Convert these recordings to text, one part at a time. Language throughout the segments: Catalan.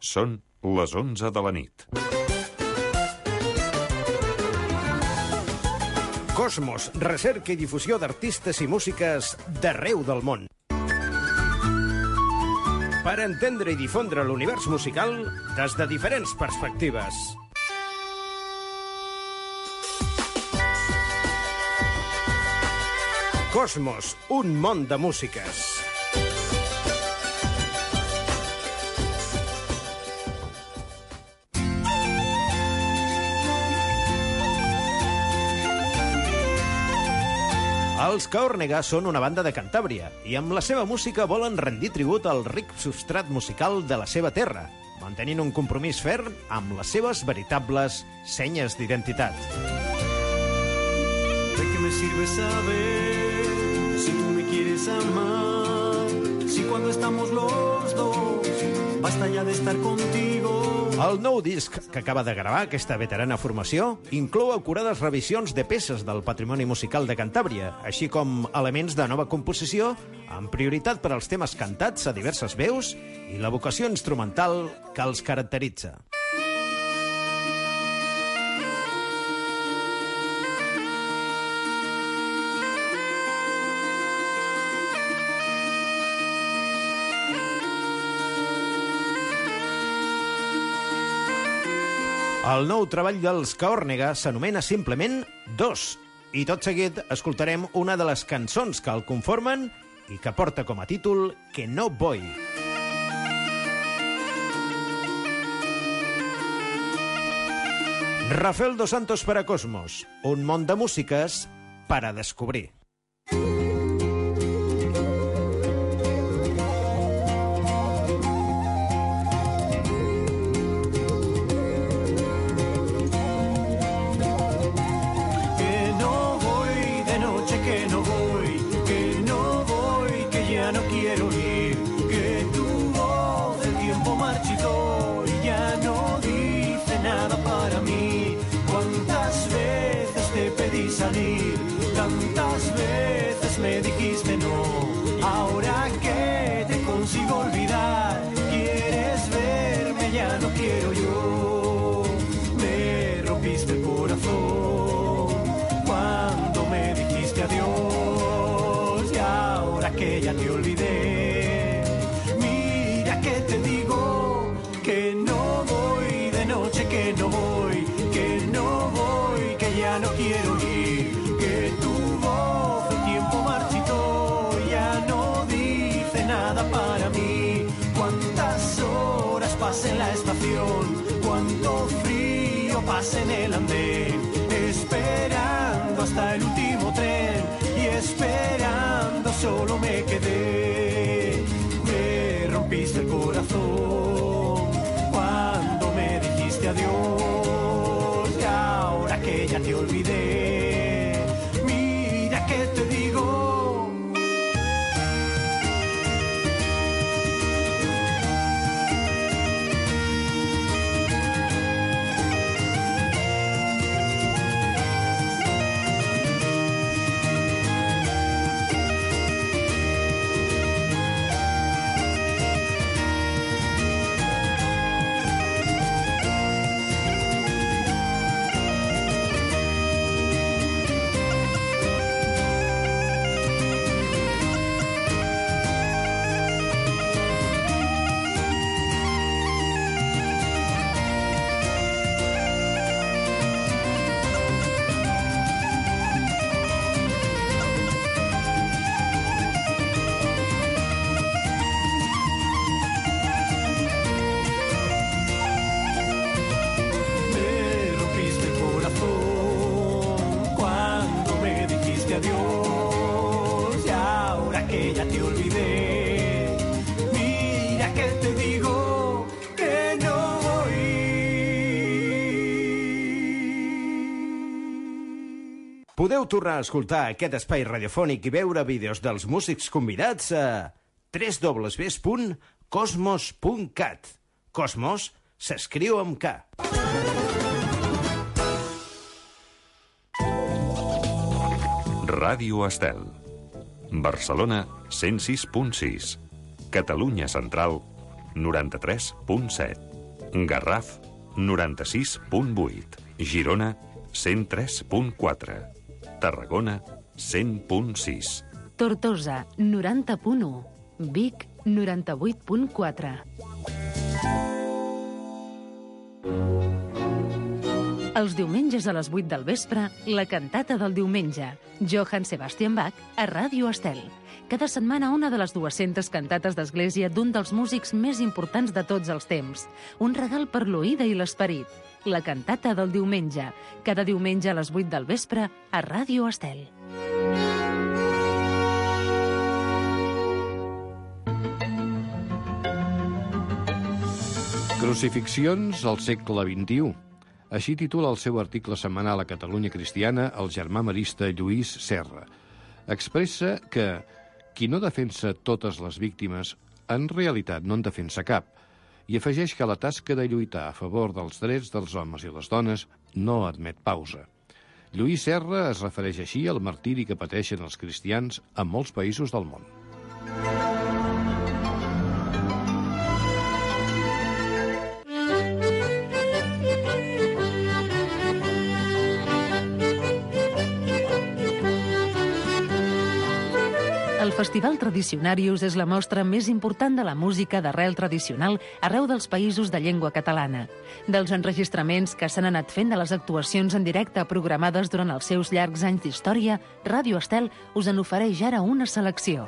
Són les 11 de la nit. Cosmos, recerca i difusió d'artistes i músiques d'arreu del món. Per entendre i difondre l'univers musical des de diferents perspectives. Cosmos, un món de músiques. Els Caòrnega són una banda de Cantàbria i amb la seva música volen rendir tribut al ric substrat musical de la seva terra, mantenint un compromís ferm amb les seves veritables senyes d'identitat. ¿De qué me sirve saber si tú me quieres amar? Si cuando estamos los dos basta ya de estar contigo. El nou disc que acaba de gravar aquesta veterana formació inclou acurades revisions de peces del patrimoni musical de Cantàbria, així com elements de nova composició amb prioritat per als temes cantats a diverses veus i la vocació instrumental que els caracteritza. El nou treball dels Caòrnega s'anomena simplement Dos, i tot seguit escoltarem una de les cançons que el conformen i que porta com a títol Que no voy. Rafael dos Santos para Cosmos, un món de músiques para descobrir. Tantas veces me dijiste no, ahora que te consigo olvidar, quieres verme, ya no quiero yo. Me rompiste el corazón cuando me dijiste adiós, y ahora que ya te olvidé, mira que te digo que no voy de noche, que no voy, que no voy, que ya no quiero ir. Para mí, cuántas horas pasé en la estación, cuánto frío pasé en el andén, esperando hasta el último tren, y esperando solo me quedé. Me rompiste el corazón cuando me dijiste adiós, y ahora que ya te olvidé, mira que te digo. Podeu tornar a escoltar aquest espai radiofònic i veure vídeos dels músics convidats a www.cosmos.cat. Cosmos s'escriu amb K. Ràdio Estel. Barcelona 106.6. Catalunya Central 93.7. Garraf, 96.8. Girona, 103.4. Tarragona, 100.6. Tortosa, 90.1. Vic, 98.4. Els diumenges a les 8 del vespre, la cantata del diumenge. Johann Sebastian Bach a Ràdio Estel. Cada setmana una de les 200 cantates d'església d'un dels músics més importants de tots els temps. Un regal per l'oïda i l'esperit. La cantata del diumenge. Cada diumenge a les 8 del vespre a Ràdio Estel. Crucifixions al segle XXI. Així titula el seu article setmanal a Catalunya Cristiana el germà marista Lluís Serra. Expressa que qui no defensa totes les víctimes, en realitat no en defensa cap, i afegeix que la tasca de lluitar a favor dels drets dels homes i les dones no admet pausa. Lluís Serra es refereix així al martiri que pateixen els cristians en molts països del món. El Festival Tradicionarius és la mostra més important de la música d'arrel tradicional arreu dels països de llengua catalana. Dels enregistraments que s'han anat fent de les actuacions en directe programades durant els seus llargs anys d'història, Ràdio Estel us en ofereix ara una selecció.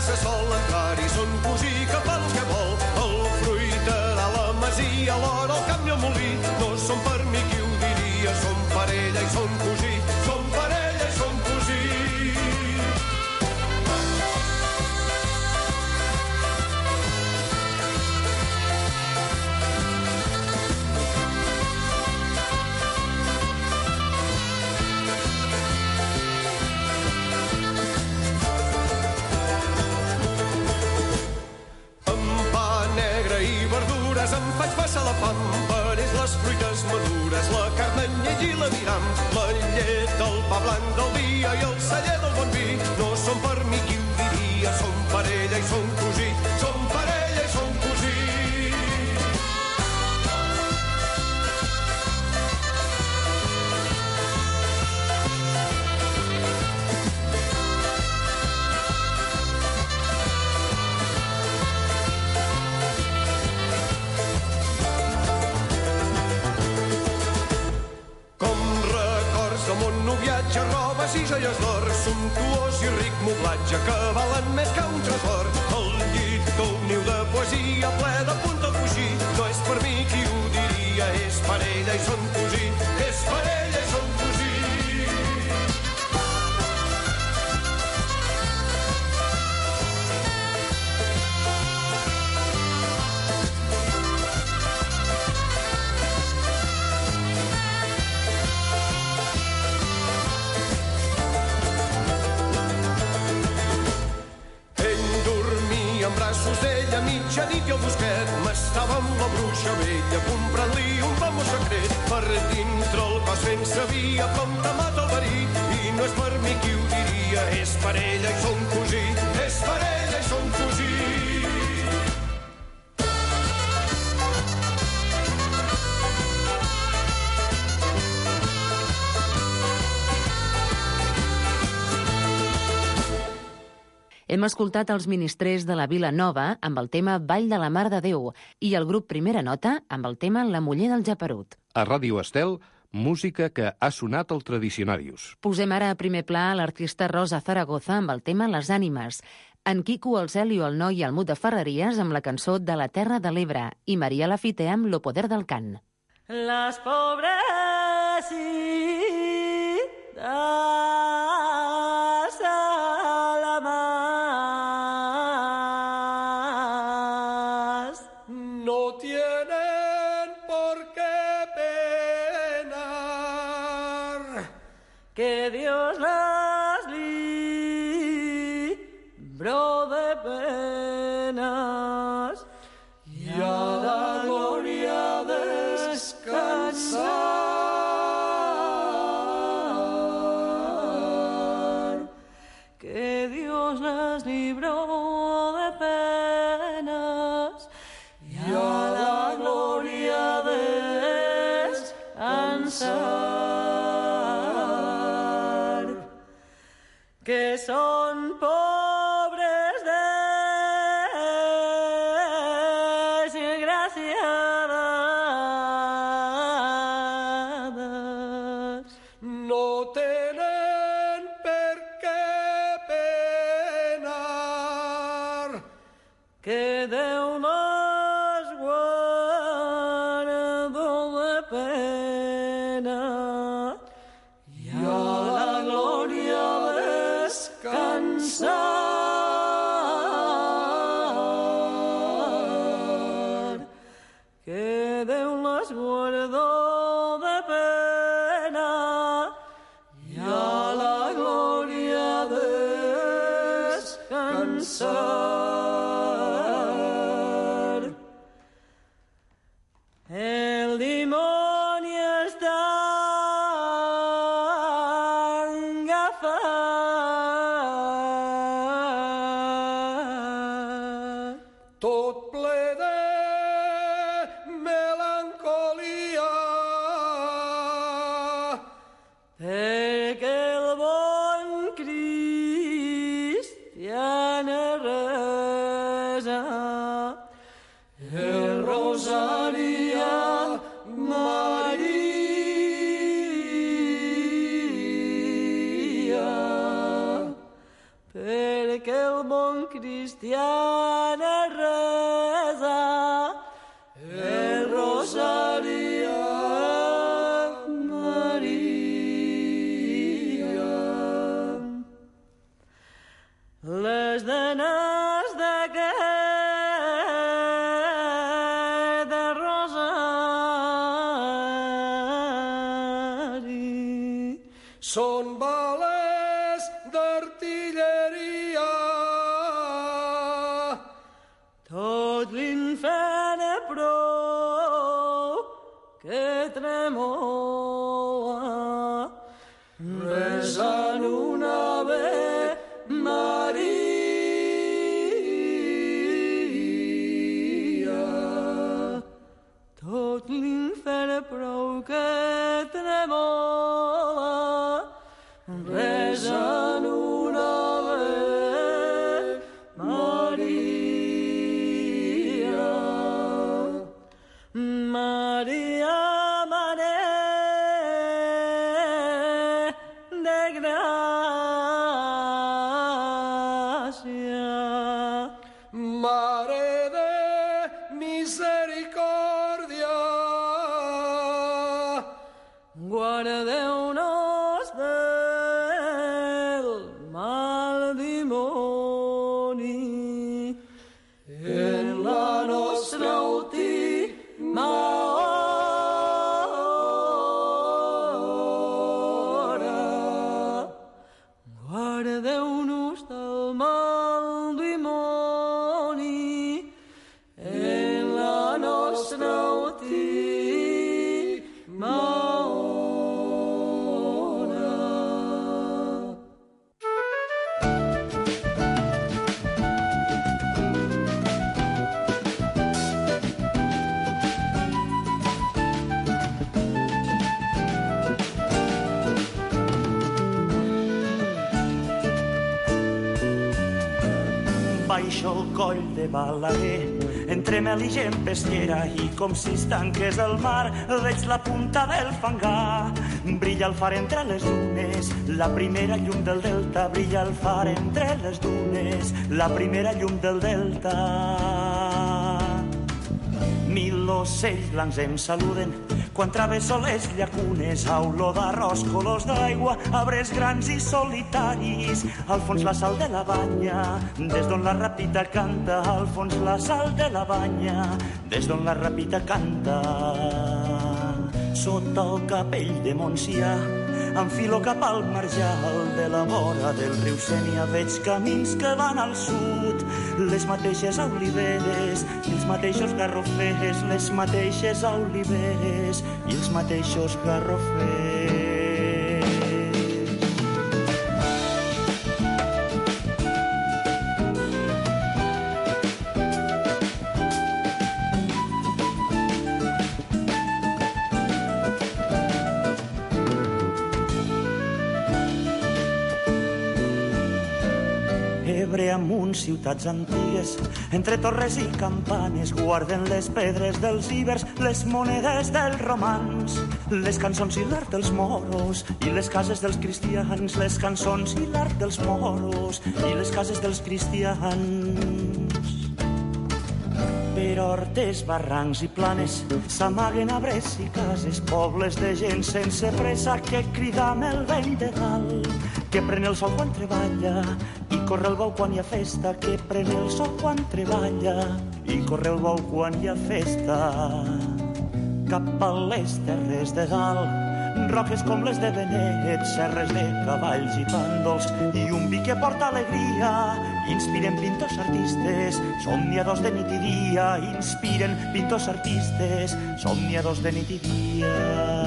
massa sol entrar-hi, son cosí que fa el que vol. El fruiterà la masia, l'hora el camp i el molí. No són per mi qui ho diria, són parella i són cosí, són parella i són cosí. Em faig passar la fam per ells les fruites madures, la carn d'anyell i l'aviram, la llet, el pa blanc del dia i el celler del bon vi. No són per mi qui ho diria, són parella i són cosí, són parella i són cosí. Robes i joies d'or, sumptuós i ric moblatge que valen més que un tresor. El llit d'un niu de poesia ple de punta al coixí. No és per mi qui ho diria, és parella i són cosí, és parella i són cosí. D'ella mitjanit i el bosquet m'estava amb la bruixa vella comprant-li un famós secret. Per dintre el cos ben sabia com te mata el verí i no és per mi qui ho diria, és parella i són cosí, és parella i són cosí. Hem escoltat els Ministrers de la Vila Nova amb el tema Vall de la Mar de Déu i el grup Primera Nota amb el tema La muller del Japerut. A Ràdio Estel, música que ha sonat al Tradicionarius. Posem ara a primer pla l'artista Rosa Zaragoza amb el tema Les ànimes, en Quico, el Celio, el Noi i el Mut de Ferreries amb la cançó De la Terra de l'Ebre i Maria Lafite amb Lo poder del cant. Las pobrecitas no tienen por qué penar, que Dios las libró de penas y a la gloria descansar, que Dios las libró de penas y a la gloria descansar, que son pobres desgraciadas, no tienen per qué penar, que Déu les guardó de pena y a la gloria descansar, que Déu les guardó de pena y a la gloria descansar. El dimoni està agafat, tot ple de melancolia, perquè el bon cristià resa el rosari a Maria, perquè el el món cristià resa el rosari a Maria. Les denes d'aquest rosari són bales d'artilleria. Tot l'infern prou que tremola resant una Ave Maria. Tot l'infern prou que tremola resant una Ave Maria. Maria, Mare de gràcia, Mare de misericòrdia, guardeu-nos del mal dimoni en la nostra última hora. Guardeu-nos del mal dimoni en la nostra última hora. Baixo el coll de Balaguer, entre mel i gent pesquera, i com si es tanqués el mar, veig la punta del fangar. Brilla el far entre les dunes, la primera llum del delta. Brilla el far entre les dunes, la primera llum del delta. 1000 ocells blancs em saluden quan travesso les llacunes, a olor d'arròs, colors d'aigua, arbres grans i solitaris. Al fons la sal de la banya, des d'on la rapita canta. Al fons la sal de la banya, des d'on la rapita canta. Sota el capell de Montsià enfilo cap al marjal de la vora del riu Sénia. Veig camins que van al sud, les mateixes oliveres i els mateixos garrofers, les mateixes oliveres i els mateixos garrofers. Ebre amunt, ciutats antigues, entre torres i campanes, guarden les pedres dels ibers, les monedes dels romans, les cançons i l'art dels moros i les cases dels cristians, les cançons i l'art dels moros i les cases dels cristians. Per hortes, barrancs i planes s'amaguen arbres i cases, pobles de gent sense pressa que crida amb el vent de dalt, que pren el sol quan treballa i corre el bou quan hi ha festa, que pren el sol quan treballa i corre el bou quan hi ha festa. Cap a les terres de dalt, roques com les de Benet, serres de cavalls i pàndols i un vi que porta alegria. Inspiren pintors artistes, somniadors de nit i dia. Inspiren pintors artistes, somniadors de nit i dia.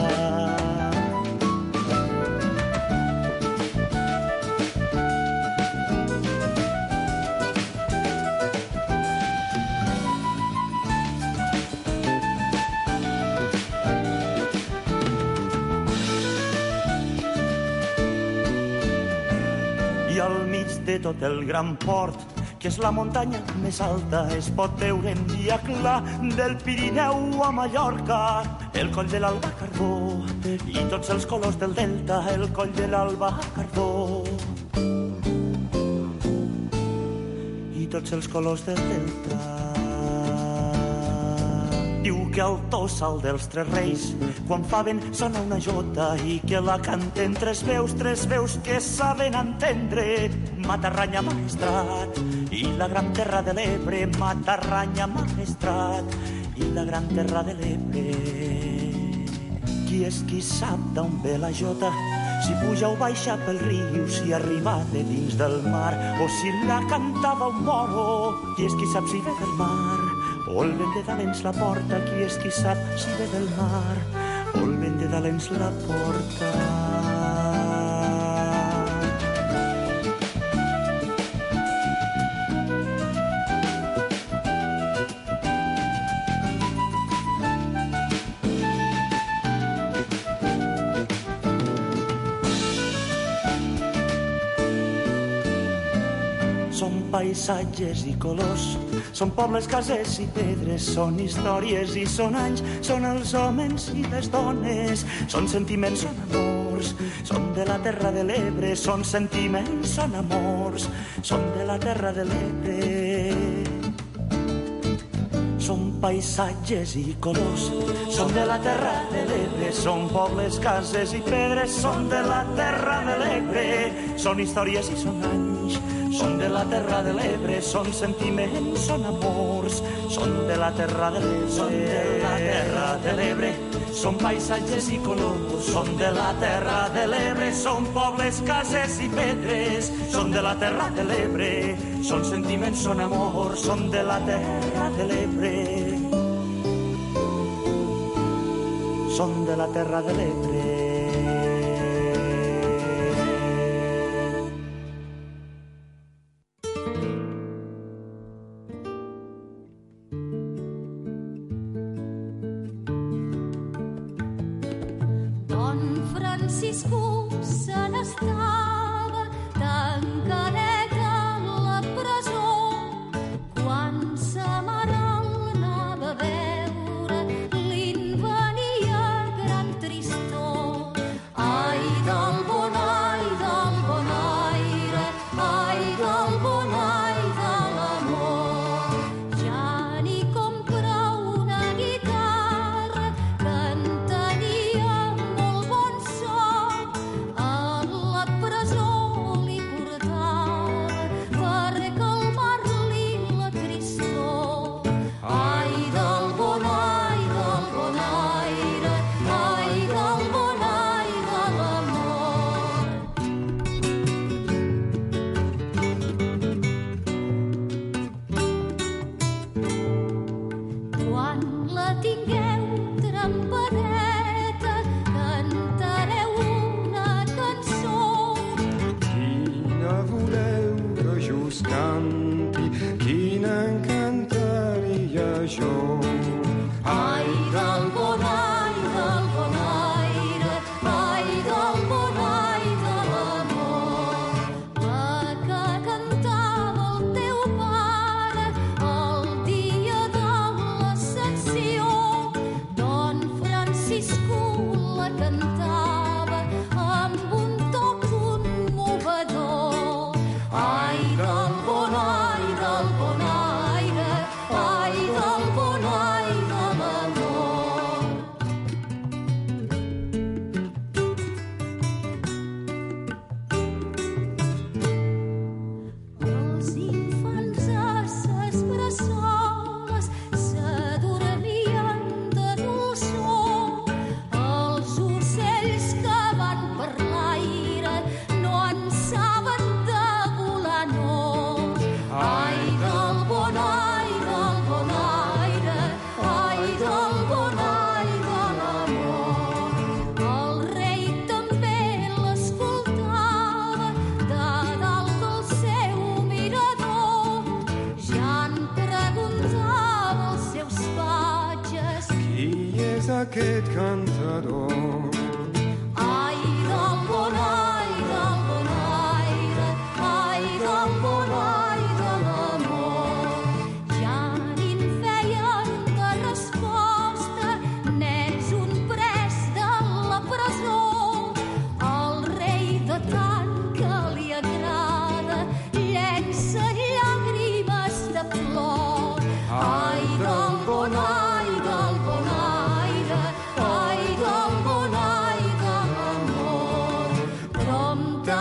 I al mig de tot el gran port, que és la muntanya més alta, es pot veure en dia clar del Pirineu a Mallorca el coll de l'Alba Cardó i tots els colors del delta, el coll de l'Alba Cardó. i tots els colors del delta. Diu que el tossal dels Tres Reis, quan fa vent sona una jota i que la canten tres veus que saben entendre. Matarranya, Maestrat i la gran terra de l'Ebre. Matarranya, Maestrat i la gran terra de l'Ebre. Qui és qui sap d'on ve la jota? Si puja o baixa pel riu, si arriba de dins del mar, o si la cantava un moro. Qui és qui sap si ve del mar, o el vent de Dalens la porta? Qui és qui sap si ve del mar, o el vent de Dalens la porta? Són paisatges i colors, són pobles, cases i pedres, són històries i són anys, són els homes i les dones, són sentiments, són amors, són de la terra de l'Ebre, són sentiments, són amors, són de la terra de l'Ebre. Són paisatges i colors, són de la terra de l'Ebre, són pobles, cases i pedres, són de la terra de l'Ebre, són històries i són anys, són de la terra de l'Ebre, són sentiments, són amors, són de la terra de l'Ebre, són de la terra de l'Ebre, són paisatges i colors, són de la terra de l'Ebre, són pobles, cases i pedres, són de la terra de l'Ebre, són sentiments, són amors, són de la terra de l'Ebre, són de la terra de l'Ebre. Francisco se n'estava tancadet a la presó quan sa mare l'anava a veure, li'n venia gran tristor. Ai del bon aire, ai del bon aire de l'amor, ja ni compra una guitarra que en tenia molt bon so. A la presó li portava per calmar-li la tristor. Ai del bon aire, ai del bon aire de l'amor. Quan la tingueu trempadeta, cantareu una cançó. Quina voleu que jo us canti, quina en cantaria jo. Ai del bon aire, ai del bon aire de l'amor. La que cantava el teu pare el dia de l'Ascensió. Don Francisco la cantava amb un to commovedor. Ai del bon aire, ai del bon aire de l'amor. Els infants a ses bressoles s'adormien de dolçor. Els ocells que van per l'aire no en saben de volar, no. Ai del bon aire, ai del bon aire de l'amor. El rei també l'escoltava de dalt del seu mirador. Ja en preguntava als seus patges. Qui és aquest cantador? Ai del bon aire, ai del bon aire de l'amor. Ja ni en feien de resposta, n'és un pres de la presó. El rei de tant que li agrada llença llàgrimes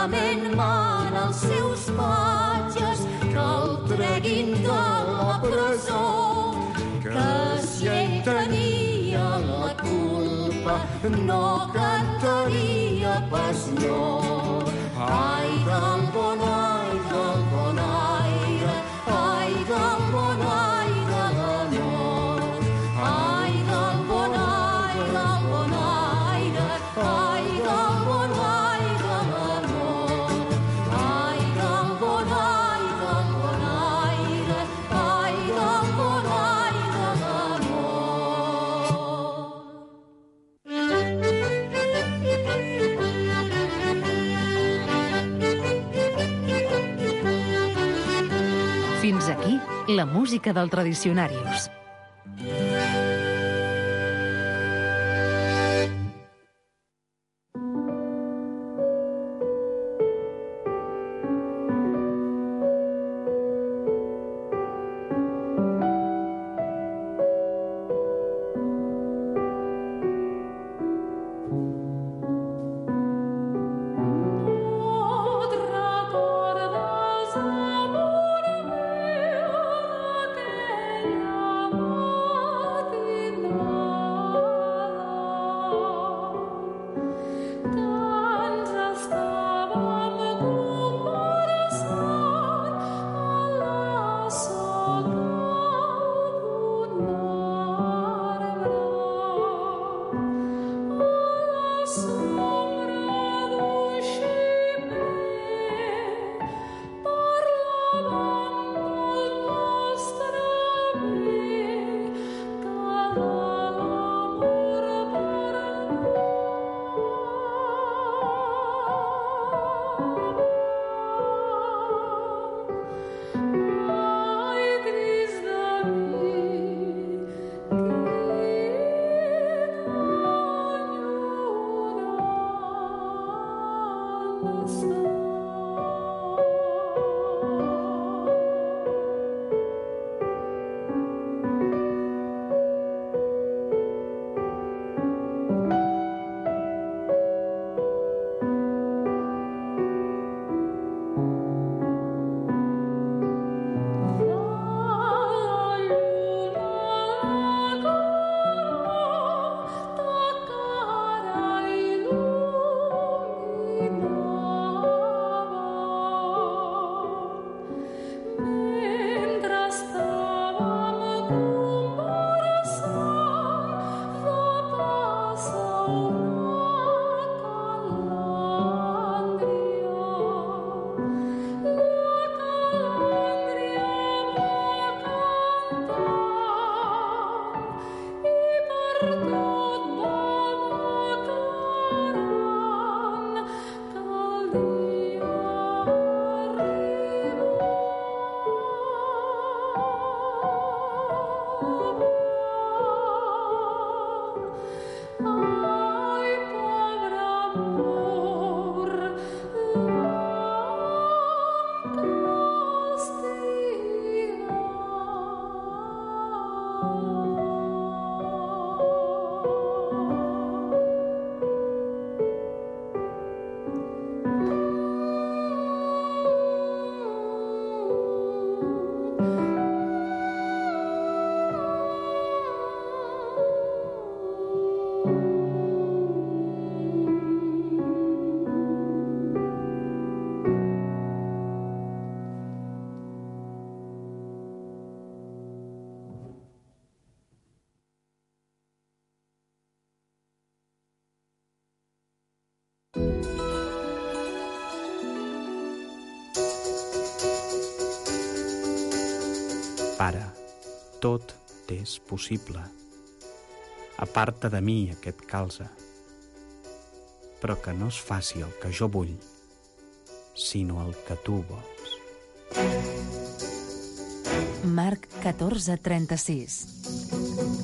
ment mana els seus patges que el treguin de la presó, que si ell tenia la culpa no cantaria pas no. Ai del bon aire, ai del bon aire l'amor, ai del bon aire, ai del bon aire l'amor, ai del bon aire, ai del bon aire l'amor. Fins aquí la música del Tradicionarius. Pare, tot t'és possible. Aparta de mi aquest calze, però que no es faci el que jo vull, sinó el que tu vols. Marc 14:36.